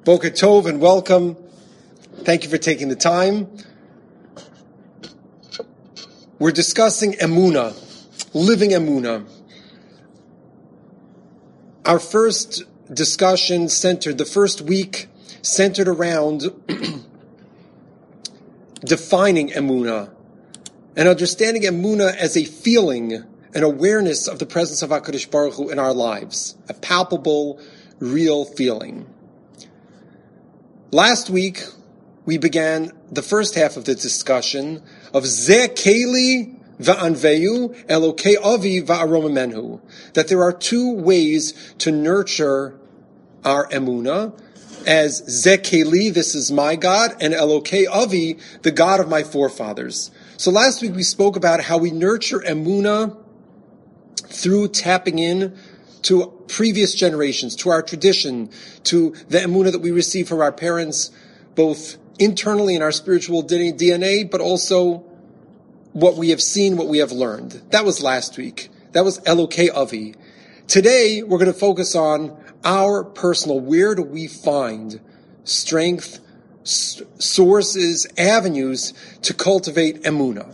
Boker Tov and welcome. Thank you for taking the time. We're discussing Emunah, living Emunah. Our first discussion the first week centered around defining Emunah and understanding Emunah as a feeling, an awareness of the presence of HaKadosh Baruch Hu in our lives, a palpable, real feeling. Last week, we began the first half of the discussion of Zeh Keli va'anveyu Elokei Avi va'aromamenhu, that there are two ways to nurture our Emunah, as Zeh Keli, this is my God, and Elokei Avi, the God of my forefathers. So last week we spoke about how we nurture Emunah through tapping in to previous generations, to our tradition, to the emunah that we receive from our parents, both internally in our spiritual DNA, but also what we have seen, what we have learned. That was last week. That was Elokei Avi. Today, we're going to focus on our personal, where do we find strength, sources, avenues to cultivate emunah.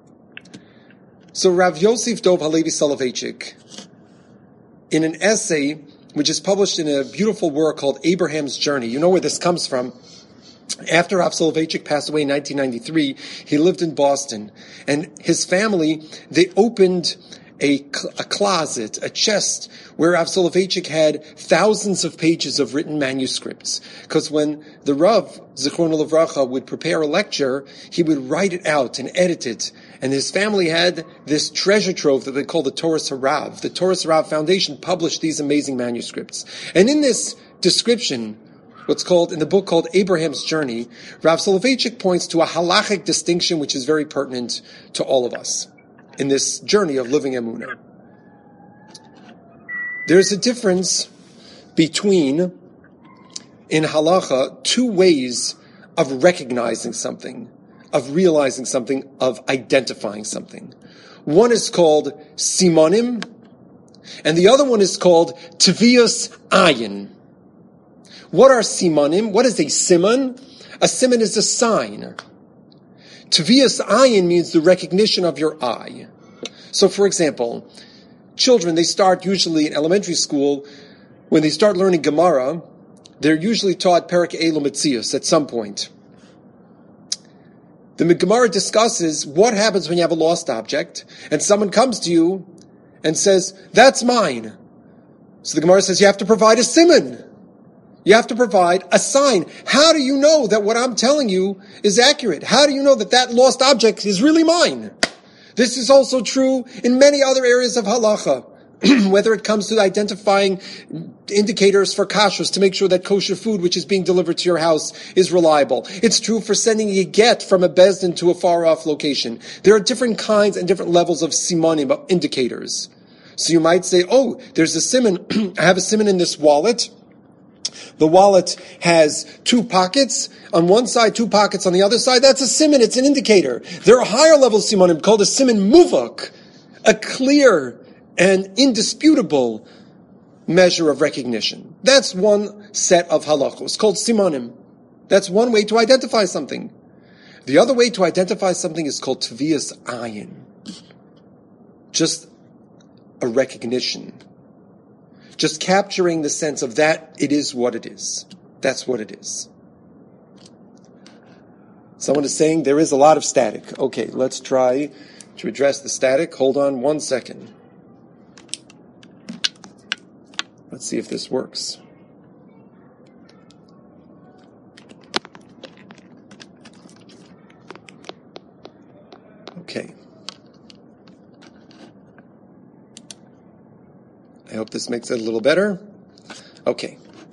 So Rav Yosef Dov Halevi Soloveitchik, in an essay which is published in a beautiful work called Abraham's Journey. You know where this comes from. After Rav Soloveitchik passed away in 1993, he lived in Boston. And his family, they opened a closet, a chest, where Rav Soloveitchik had thousands of pages of written manuscripts. Because when the Rav, Zichrono Livracha, would prepare a lecture, he would write it out and edit it. And his family had this treasure trove that they call the Toras Harav. The Toras Harav Foundation published these amazing manuscripts. And in this description, what's called, in the book called Abraham's Journey, Rav Soloveitchik points to a halachic distinction which is very pertinent to all of us in this journey of living Emunah. There's a difference between, in halacha, two ways of recognizing something, of realizing something, of identifying something. One is called simonim, and the other one is called tviyas ayin. What are simonim? What is a simon? A simon is a sign. Tviyas ayin means the recognition of your eye. So, for example, children, they start usually in elementary school, when they start learning Gemara, they're usually taught Perek Elu Metzius at some point. The Gemara discusses what happens when you have a lost object, and someone comes to you and says, that's mine. So the Gemara says you have to provide a simon. You have to provide a sign. How do you know that what I'm telling you is accurate? How do you know that that lost object is really mine? This is also true in many other areas of halacha, whether it comes to identifying indicators for kashrus to make sure that kosher food which is being delivered to your house is reliable. It's true for sending a get from a bezdin to a far-off location. There are different kinds and different levels of simonim, of indicators. So you might say, oh, there's a simon. I have a simon in this wallet. The wallet has two pockets on one side, two pockets on the other side. That's a simon. It's an indicator. There are higher level simonim called a simon muvak, a clear and indisputable measure of recognition. That's one set of halachos called simonim. That's one way to identify something. The other way to identify something is called tviyas ayin. Just a recognition. Just capturing the sense of that it is what it is. That's what it is. Someone is saying there is a lot of static. Okay, let's try to address the static. Hold on 1 second. Let's see if this works. Okay. I hope this makes it a little better. Okay.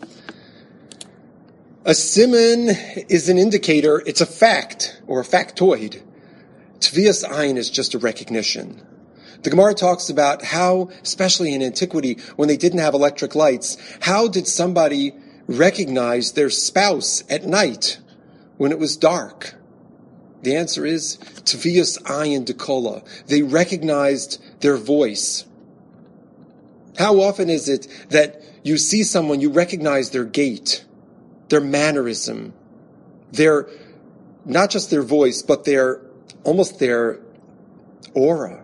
A simon is an indicator. It's a fact or a factoid. Tviyas ayin is just a recognition. The Gemara talks about how, especially in antiquity, when they didn't have electric lights, how did somebody recognize their spouse at night when it was dark? The answer is Tviyas ayin dekola. They recognized their voice. How often is it that you see someone, you recognize their gait? their mannerism, their, not just their voice, but almost their aura.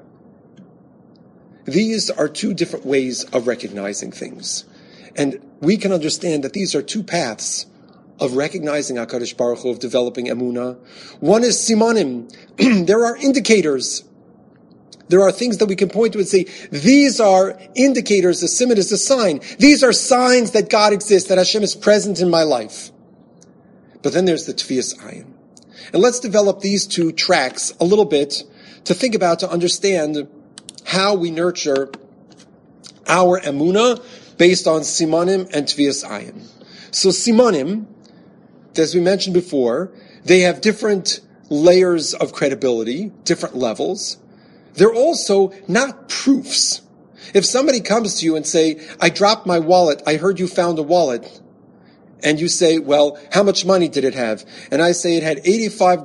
These are two different ways of recognizing things. And we can understand that these are two paths of recognizing HaKadosh Baruch Hu, of developing emunah. One is simanim. There are indicators. There are things that we can point to and say, these are indicators. A siman is a sign. These are signs that God exists, that Hashem is present in my life. But then there's the Tefiyas Ayin. And let's develop these two tracks a little bit to think about, to understand how we nurture our emunah based on simanim and Tefiyas Ayin. So simanim, as we mentioned before, they have different layers of credibility, different levels. They're also not proofs. If somebody comes to you and say, I dropped my wallet, I heard you found a wallet, and you say, well, how much money did it have? And I say it had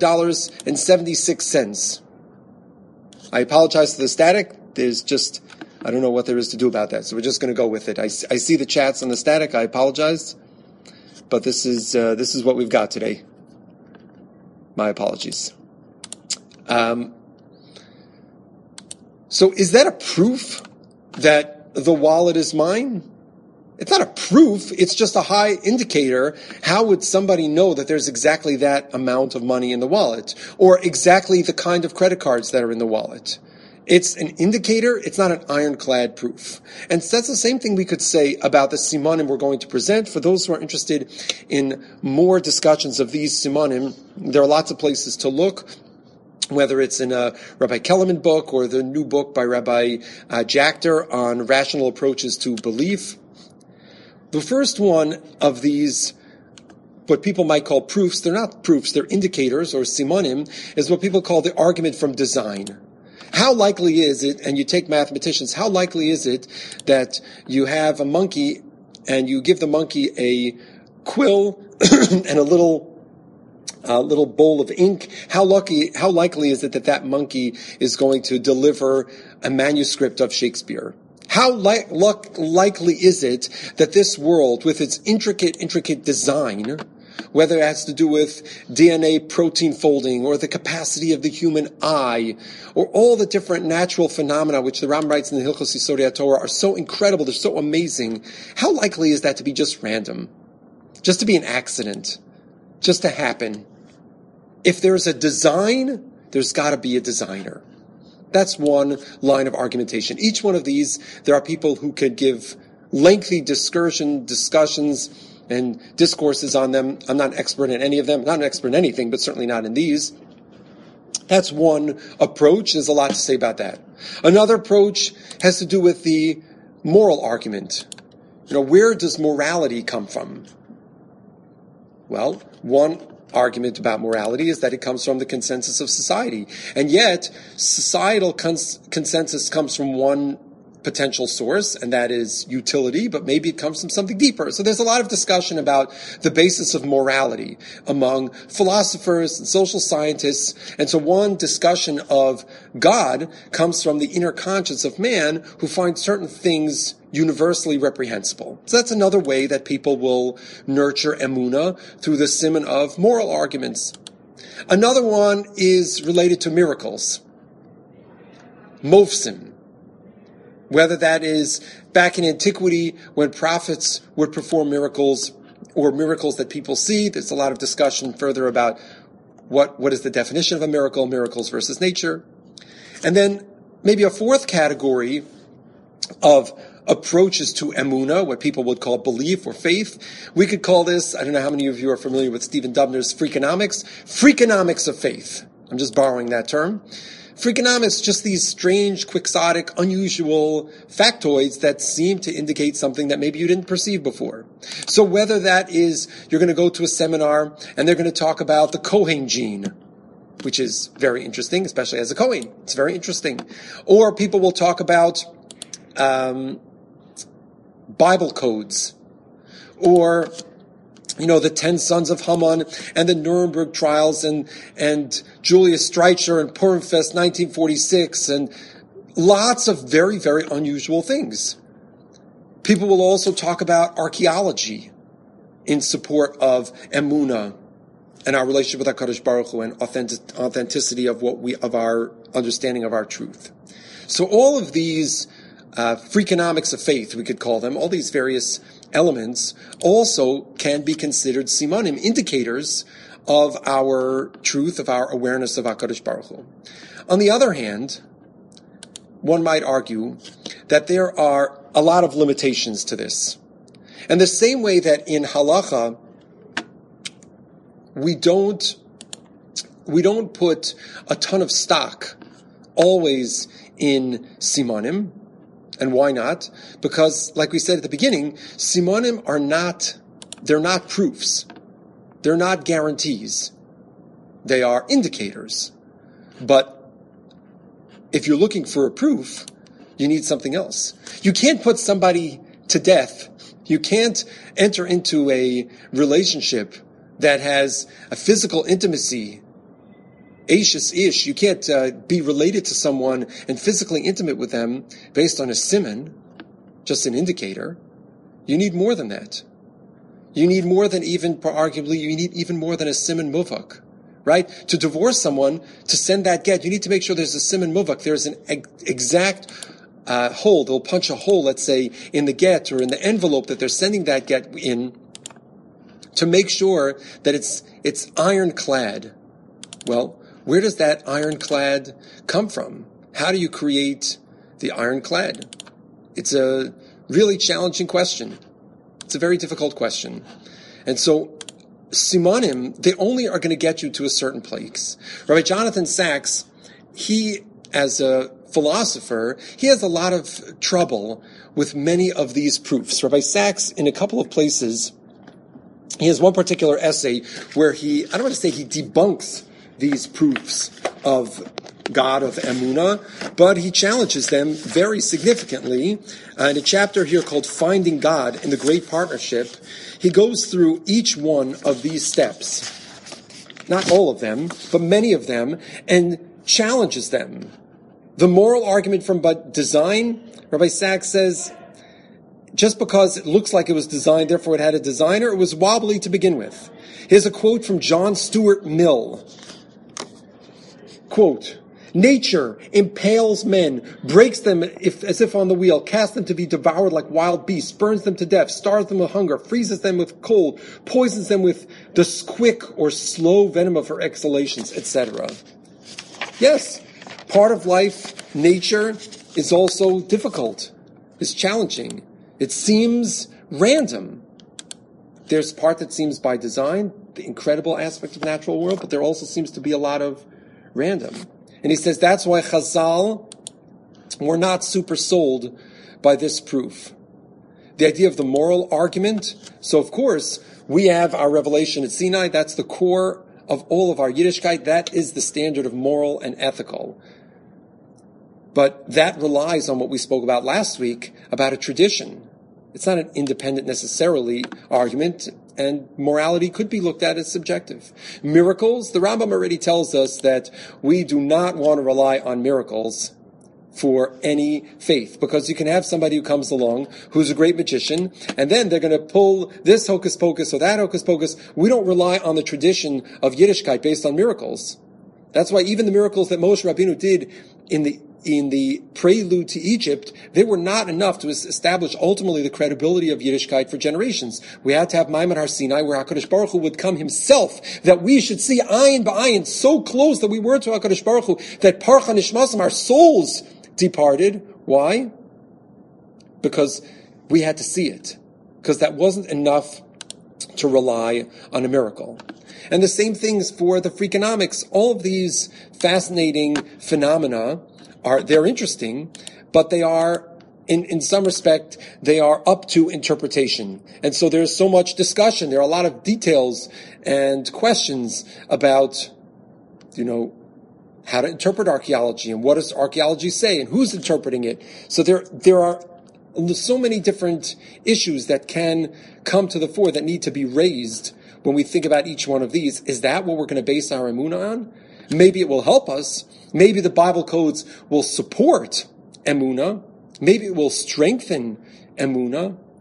$85.76. I apologize for the static. There's just, I don't know what there is to do about that. So we're just going to go with it. I see the chats on the static. I apologize. But this is what we've got today. My apologies. So is that a proof that the wallet is mine? It's not a proof. It's just a high indicator. How would somebody know that there's exactly that amount of money in the wallet, or exactly the kind of credit cards that are in the wallet? It's an indicator. It's not an ironclad proof. And that's the same thing we could say about the simanim we're going to present. For those who are interested in more discussions of these simanim, there are lots of places to look, whether it's in a Rabbi Kellerman book or the new book by Rabbi Jachter on rational approaches to belief. The first one of these, what people might call proofs, they're not proofs, they're indicators, or simanim, is what people call the argument from design. How likely is it, and you take mathematicians, how likely is it that you have a monkey and you give the monkey a quill and a little bowl of ink? How likely is it that monkey is going to deliver a manuscript of Shakespeare? How likely is it that this world, with its intricate design, whether it has to do with DNA protein folding, or the capacity of the human eye, or all the different natural phenomena which the Ram writes in the Hilchos Yisodei HaTorah are so incredible, they're so amazing, how likely is that to be just random? Just to be an accident? Just to happen? If there's a design, there's got to be a designer. That's one line of argumentation. Each one of these, there are people who could give lengthy discussions and discourses on them. I'm not an expert in any of them. Not an expert in anything, but certainly not in these. That's one approach. There's a lot to say about that. Another approach has to do with the moral argument. Where does morality come from? Well, one argument about morality is that it comes from the consensus of society. And yet, societal consensus comes from one potential source, and that is utility, but maybe it comes from something deeper. So there's a lot of discussion about the basis of morality among philosophers and social scientists. And so one discussion of God comes from the inner conscience of man, who finds certain things universally reprehensible. So that's another way that people will nurture emunah, through the siman of moral arguments. Another one is related to miracles. Mofsim. Whether that is back in antiquity when prophets would perform miracles, or miracles that people see. There's a lot of discussion further about what is the definition of a miracle, miracles versus nature. And then maybe a fourth category of approaches to emunah, what people would call belief or faith. We could call this, I don't know how many of you are familiar with Stephen Dubner's Freakonomics of faith. I'm just borrowing that term. Freakonomics, just these strange, quixotic, unusual factoids that seem to indicate something that maybe you didn't perceive before. So whether that is, you're going to go to a seminar and they're going to talk about the Kohen gene, which is very interesting, especially as a Kohen. It's very interesting. Or people will talk about Bible codes, or the 10 sons of Haman and the Nuremberg trials and Julius Streicher and Purim Fest 1946, and lots of very, very unusual things. People will also talk about archaeology in support of Emunah and our relationship with HaKadosh Baruch Hu and authenticity of our understanding of our truth. So all of these Freakonomics of faith, we could call them, all these various elements also can be considered simanim, indicators of our truth, of our awareness of HaKadosh Baruch Hu. On the other hand, one might argue that there are a lot of limitations to this. And the same way that in halacha, we don't put a ton of stock always in simanim. And why not? Because, like we said at the beginning, simanim they're not proofs. They're not guarantees. They are indicators. But if you're looking for a proof, you need something else. You can't put somebody to death. You can't enter into a relationship that has a physical intimacy. Ish. You can't be related to someone and physically intimate with them based on a siman, just an indicator. You need more than that. You need more than arguably, you need even more than a siman muvak. Right? To divorce someone, to send that get, you need to make sure there's a siman muvak. There's an exact hole. They'll punch a hole, let's say, in the get or in the envelope that they're sending that get in to make sure that it's ironclad. Well, where does that ironclad come from? How do you create the ironclad? It's a really challenging question. It's a very difficult question. And so, simanim, they only are going to get you to a certain place. Rabbi Jonathan Sacks, he, as a philosopher, he has a lot of trouble with many of these proofs. Rabbi Sacks, in a couple of places, he has one particular essay where I don't want to say he debunks these proofs of God, of Emunah, but he challenges them very significantly. In a chapter here called Finding God in the Great Partnership, he goes through each one of these steps, not all of them, but many of them, and challenges them. The moral argument from design, Rabbi Sacks says, just because it looks like it was designed, therefore it had a designer, it was wobbly to begin with. Here's a quote from John Stuart Mill. Quote, "Nature impales men, breaks them as if on the wheel, casts them to be devoured like wild beasts, burns them to death, starves them with hunger, freezes them with cold, poisons them with the quick or slow venom of her exhalations, etc." Yes, part of life, nature, is also difficult, is challenging. It seems random. There's part that seems by design, the incredible aspect of the natural world, but there also seems to be a lot of random. And he says that's why Chazal were not super sold by this proof. The idea of the moral argument. So of course, we have our revelation at Sinai. That's the core of all of our Yiddishkeit. That is the standard of moral and ethical. But that relies on what we spoke about last week, about a tradition. It's not an independent necessarily argument, and morality could be looked at as subjective. Miracles, the Rambam already tells us that we do not want to rely on miracles for any faith, because you can have somebody who comes along who's a great magician, and then they're going to pull this hocus pocus or that hocus pocus. We don't rely on the tradition of Yiddishkeit based on miracles. That's why even the miracles that Moshe Rabbeinu did in the prelude to Egypt, they were not enough to establish ultimately the credibility of Yiddishkeit for generations. We had to have Maimon Har Sinai, where HaKadosh Baruch Hu would come himself, that we should see ayin ba'ayin, so close that we were to HaKadosh Baruch Hu, that Parcha Nishmasam, our souls departed. Why? Because we had to see it. Because that wasn't enough to rely on a miracle. And the same things for the Freakonomics. All of these fascinating phenomena they're interesting, but they are, in some respect, they are up to interpretation. And so there's so much discussion. There are a lot of details and questions about, how to interpret archaeology and what does archaeology say and who's interpreting it. So there are so many different issues that can come to the fore that need to be raised when we think about each one of these. Is that what we're going to base our emunah on? Maybe it will help us. Maybe the Bible codes will support emunah. Maybe it will strengthen emunah.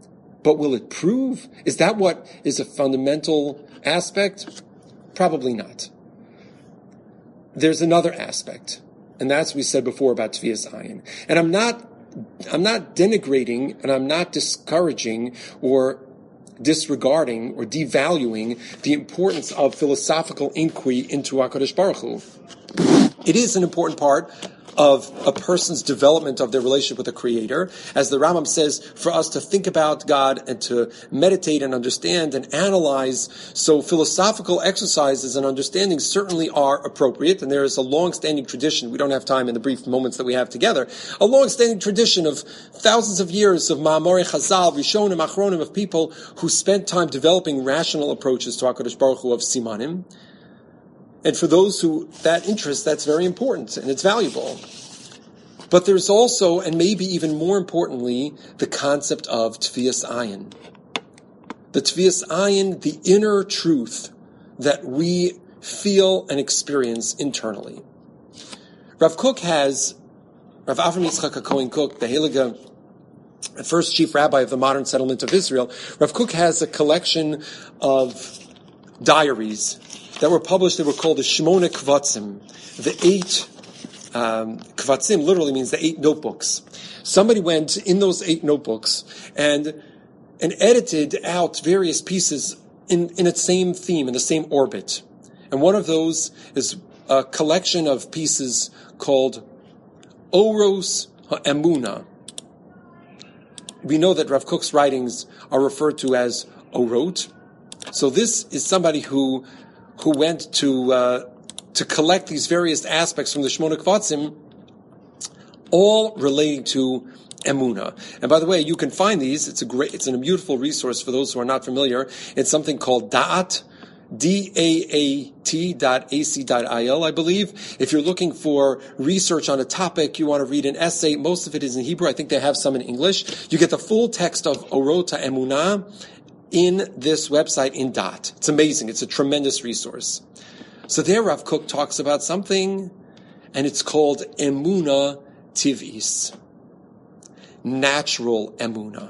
But will it prove? Is that what is a fundamental aspect? Probably not. There's another aspect, and that's what we said before about Tviyas Ayin. And I'm not denigrating, and I'm not discouraging or disregarding or devaluing the importance of philosophical inquiry into HaKadosh Baruch Hu. It is an important part of a person's development of their relationship with the Creator. As the Rambam says, for us to think about God and to meditate and understand and analyze. So philosophical exercises and understanding certainly are appropriate, and there is a long-standing tradition. We don't have time in the brief moments that we have together. A long-standing tradition of thousands of years of Ma'amorei Chazal, Rishonim, Achronim, of people who spent time developing rational approaches to HaKadosh Baruch Hu of Simanim. And for those who that interest, that's very important and it's valuable. But there's also, and maybe even more importantly, the concept of Tviyas Ayin. The Tviyas Ayin, the inner truth that we feel and experience internally. Rav Kook has, Rav Avram Yitzchak HaKohen Kook, the Heilige, first chief rabbi of the modern settlement of Israel, Rav Kook has a collection of diaries that were published. They were called the Shmona Kvatzim. The 8 Kvatzim literally means the 8 notebooks. Somebody went in those 8 notebooks and edited out various pieces in the same theme, in the same orbit. And one of those is a collection of pieces called Oros HaEmuna. We know that Rav Kook's writings are referred to as Orot. So this is somebody who went to collect these various aspects from the Shmona Kvatzim, all relating to Emunah. And by the way, you can find these. It's a beautiful resource for those who are not familiar. It's something called Da'at, DAAT.ac.il, I believe. If you're looking for research on a topic, you want to read an essay, most of it is in Hebrew. I think they have some in English. You get the full text of Orot HaEmunah in this website in Da'at. It's amazing. It's a tremendous resource. So there Rav Kook talks about something, and it's called Emunah Tiv'is. Natural Emunah.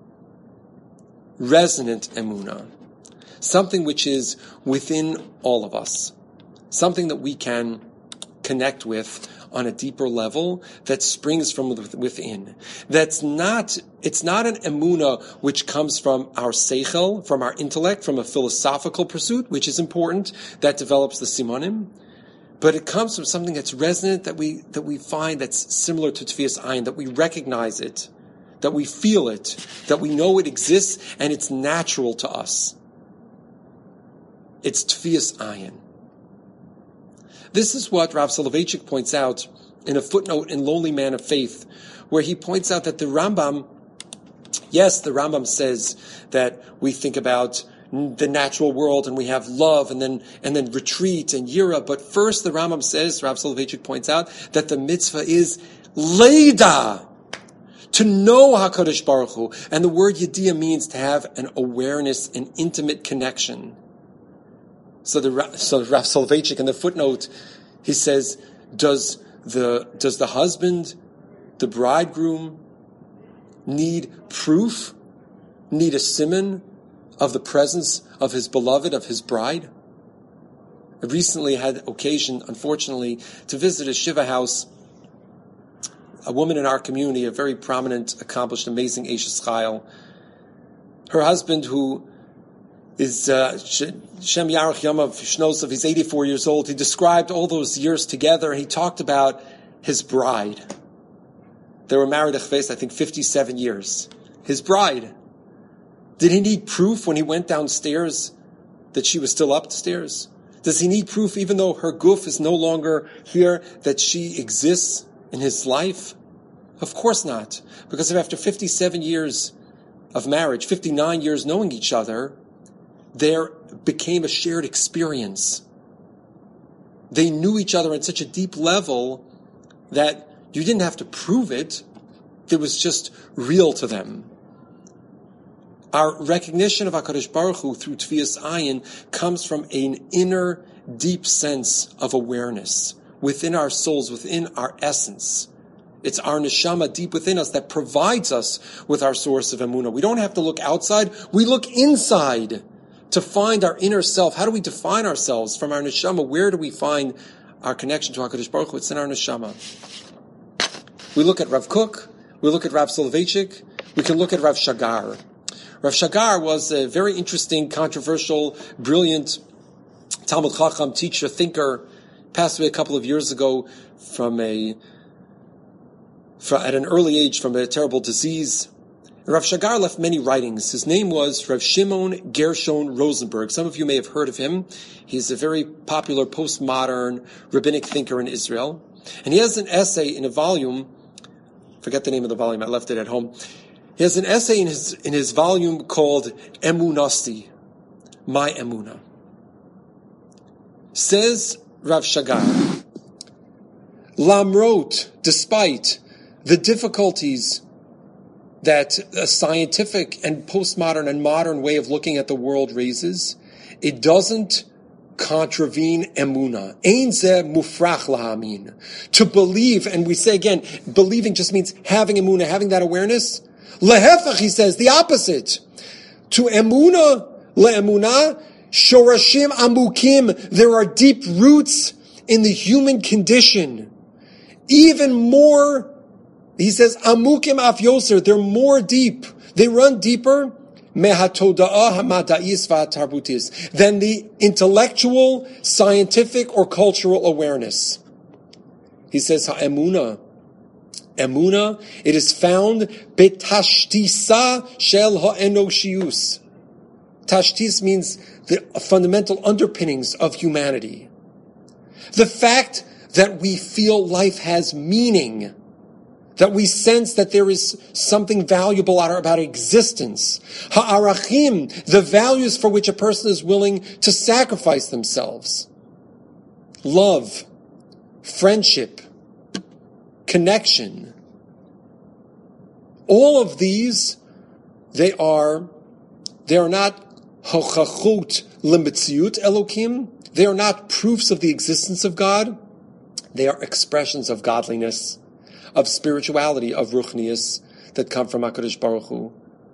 Resonant Emunah. Something which is within all of us. Something that we can connect with on a deeper level that springs from within. It's not an emunah which comes from our seichel, from our intellect, from a philosophical pursuit, which is important, that develops the simanim. But it comes from something that's resonant, that we find that's similar to Tviyas Ayin, that we recognize it, that we feel it, that we know it exists, and it's natural to us. It's Tviyas Ayin. This is what Rav Soloveitchik points out in a footnote in Lonely Man of Faith, where he points out that the Rambam says that we think about the natural world and we have love and then retreat and yira. But first the Rambam says, Rav Soloveitchik points out, that the mitzvah is leida, to know HaKadosh Baruch Hu. And the word yediyah means to have an awareness, an intimate connection. So Rav Soloveitchik in the footnote, he says, does the husband, the bridegroom, need proof, need a siman of the presence of his beloved, of his bride? I recently had occasion, unfortunately, to visit a Shiva house. A woman in our community, a very prominent, accomplished, amazing Eishes Chayil. Her husband, who is Shem Yarach Yamav Shnosov, he's 84 years old. He described all those years together. He talked about his bride. They were married, I think, 57 years. His bride. Did he need proof when he went downstairs that she was still upstairs? Does he need proof, even though her guf is no longer here, that she exists in his life? Of course not. Because if after 57 years of marriage, 59 years knowing each other, there became a shared experience. They knew each other on such a deep level that you didn't have to prove it. It was just real to them. Our recognition of HaKadosh Baruch Hu through Tviyas Ayin comes from an inner, deep sense of awareness within our souls, within our essence. It's our neshama deep within us that provides us with our source of emunah. We don't have to look outside. We look inside to find our inner self. How do we define ourselves from our neshama? Where do we find our connection to HaKadosh Baruch Hu? It's in our neshama. We look at Rav Kook. We look at Rav Soloveitchik. We can look at Rav Shagar. Rav Shagar was a very interesting, controversial, brilliant Talmud Chacham, teacher, thinker. Passed away a couple of years ago at an early age from a terrible disease. Rav Shagar left many writings. His name was Rav Shimon Gershon Rosenberg. Some of you may have heard of him. He's a very popular postmodern rabbinic thinker in Israel. And he has an essay in a volume, forget the name of the volume, I left it at home. He has an essay in his volume called Emunasti, My Emunah. Says Rav Shagar, Lamrot, despite the difficulties that a scientific and postmodern and modern way of looking at the world raises, it doesn't contravene emunah. Ein zeh mufrach lahamin. To believe, and we say again, believing just means having emunah, having that awareness. Lehefach, he says, the opposite. To emunah, le'emunah, shorashim amukim. There are deep roots in the human condition. Even more, he says, amukim af yoser, they're more deep. They run deeper mehatoda'ah hamada'is va'tarbutis than the intellectual, scientific, or cultural awareness. He says, ha'emunah. Emunah, it is found betashtisa shel ha'enoshius. Tashtis means the fundamental underpinnings of humanity. The fact that we feel life has meaning, that we sense that there is something valuable about existence. Ha'arachim, the values for which a person is willing to sacrifice themselves. Love, friendship, connection. All of these, they are not hochachot lemetziut Elokim. They are not proofs of the existence of God. They are expressions of godliness, of spirituality, of ruchnius that come from HaKadosh Baruch Hu.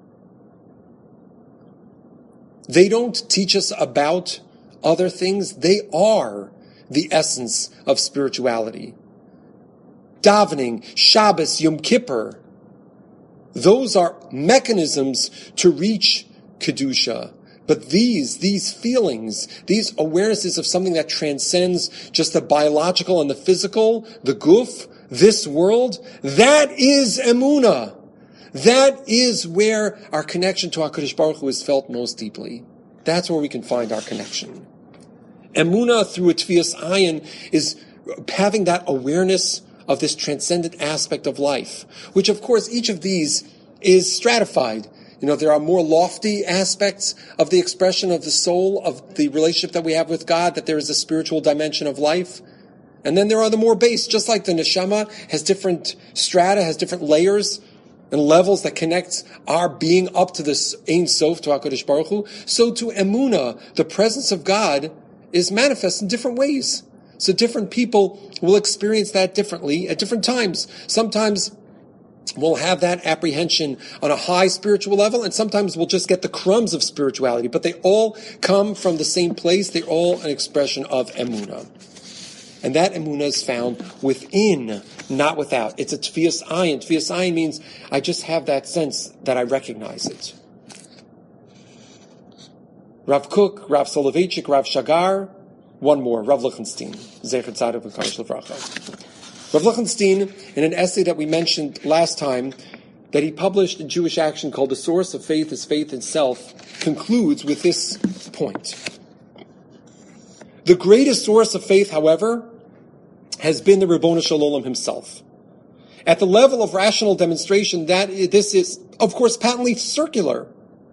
They don't teach us about other things. They are the essence of spirituality. Davening, Shabbos, Yom Kippur, those are mechanisms to reach Kedusha. But these feelings, these awarenesses of something that transcends just the biological and the physical, the guf, this world, that is emunah. That is where our connection to HaKadosh Baruch Hu is felt most deeply. That's where we can find our connection. Emunah through a Tvias Ayin is having that awareness of this transcendent aspect of life, which of course each of these is stratified. You know, there are more lofty aspects of the expression of the soul, of the relationship that we have with God, that there is a spiritual dimension of life. And then there are the more base, just like the neshama has different strata, has different layers and levels that connect our being up to this Ein Sof, to HaKadosh Baruch Hu. So to emunah, the presence of God is manifest in different ways. So different people will experience that differently at different times. Sometimes we'll have that apprehension on a high spiritual level, and sometimes we'll just get the crumbs of spirituality, but they all come from the same place. They're all an expression of emunah. And that emunah is found within, not without. It's a Tvias Ayin. Tvias Ayin means I just have that sense that I recognize it. Rav Kook, Rav Soloveitchik, Rav Shagar, one more, Rav Lichtenstein, Zecher Tzadok V'Kadosh Livracha. Rav Lichtenstein, in an essay that we mentioned last time, that he published in Jewish Action called The Source of Faith is Faith Itself, concludes with this point. The greatest source of faith, however, has been the Ribbono Shel Olam himself. At the level of rational demonstration, this is, of course, patently circular.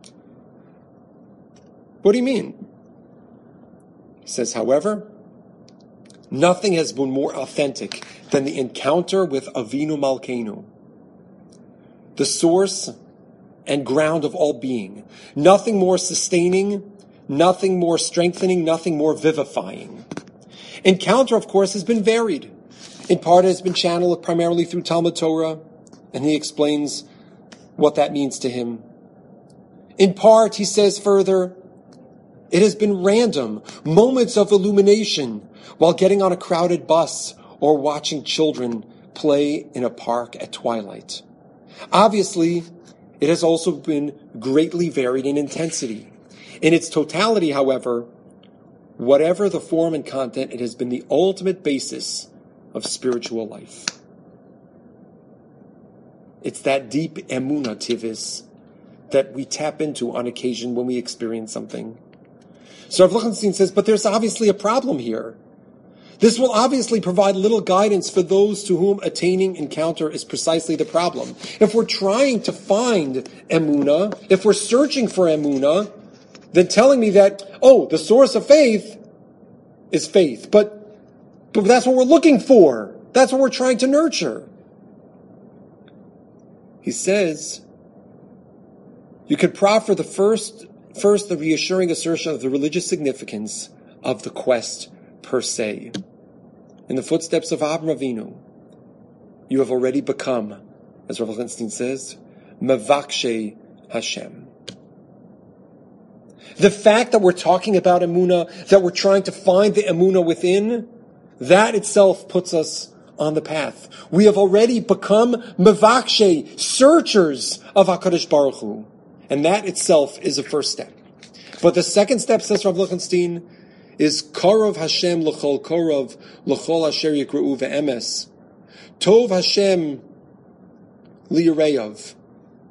What do you mean? He says, however, nothing has been more authentic than the encounter with Avinu Malkeinu, the source and ground of all being. Nothing more sustaining, nothing more strengthening, nothing more vivifying. Encounter, of course, has been varied. In part, it has been channeled primarily through Talmud Torah, and he explains what that means to him. In part, he says further, it has been random, moments of illumination while getting on a crowded bus or watching children play in a park at twilight. Obviously, it has also been greatly varied in intensity. In its totality, however, whatever the form and content, it has been the ultimate basis of spiritual life. It's that deep emunah tivis that we tap into on occasion when we experience something. So Rav Lichtenstein says, but there's obviously a problem here. This will obviously provide little guidance for those to whom attaining encounter is precisely the problem. If we're trying to find emunah, if we're searching for emunah, then telling me that, the source of faith is faith. But that's what we're looking for. That's what we're trying to nurture. He says, you could proffer the reassuring assertion of the religious significance of the quest per se. In the footsteps of Avraham Avinu, you have already become, as Rav Lichtenstein says, Mevakshe Hashem. The fact that we're talking about emunah, that we're trying to find the emunah within, that itself puts us on the path. We have already become Mevakshe, searchers of HaKadosh Baruch Hu. And that itself is a first step. But the second step, says Rav Lichtenstein, is Korov Hashem l'chol korov l'chol asher yikra'u ve'emes. Tov Hashem li'yireyav.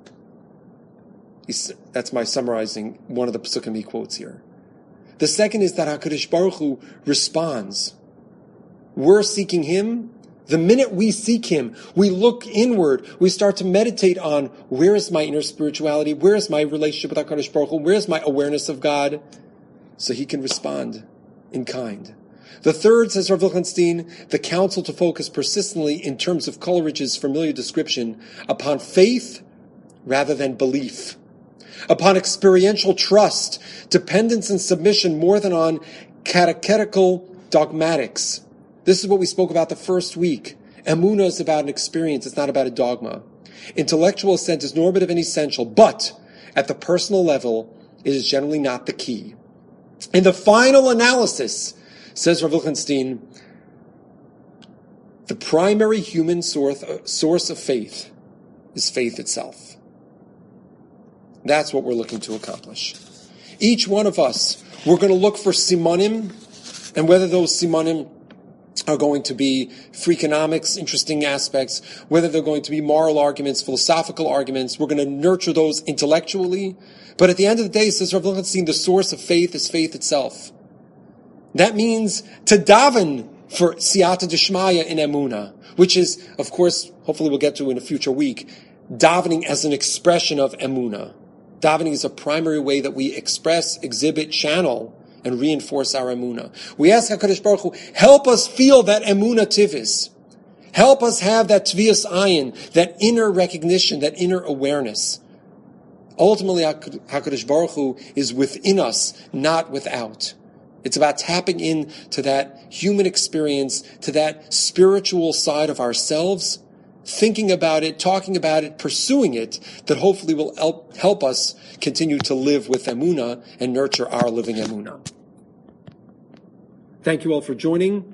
That's my summarizing one of the psukim he quotes here. The second is that HaKadosh Baruch Hu responds. We're seeking him. The minute we seek him, we look inward, we start to meditate on where is my inner spirituality, where is my relationship with HaKadosh Baruch Hu, where is my awareness of God, so he can respond in kind. The third, says Rav Lichtenstein, the counsel to focus persistently in terms of Coleridge's familiar description upon faith rather than belief, upon experiential trust, dependence and submission more than on catechetical dogmatics. This is what we spoke about the first week. Emunah is about an experience. It's not about a dogma. Intellectual assent is normative and essential, but at the personal level, it is generally not the key. In the final analysis, says Rav Lichtenstein, the primary human source of faith is faith itself. That's what we're looking to accomplish. Each one of us, we're going to look for simanim, and whether those simanim are going to be Freakonomics, interesting aspects, whether they're going to be moral arguments, philosophical arguments, we're going to nurture those intellectually. But at the end of the day, says Rav Lichtenstein, the source of faith is faith itself. That means to daven for siyata d'shmaya in emunah, which is, of course, hopefully we'll get to in a future week, davening as an expression of emunah. Davening is a primary way that we express, exhibit, channel, and reinforce our emunah. We ask HaKadosh Baruch Hu, help us feel that emunah tivis. Help us have that tviyas ayin, that inner recognition, that inner awareness. Ultimately, HaKadosh Baruch Hu is within us, not without. It's about tapping into that human experience, to that spiritual side of ourselves, thinking about it, talking about it, pursuing it, that hopefully will help us continue to live with emunah and nurture our living emunah. Thank you all for joining.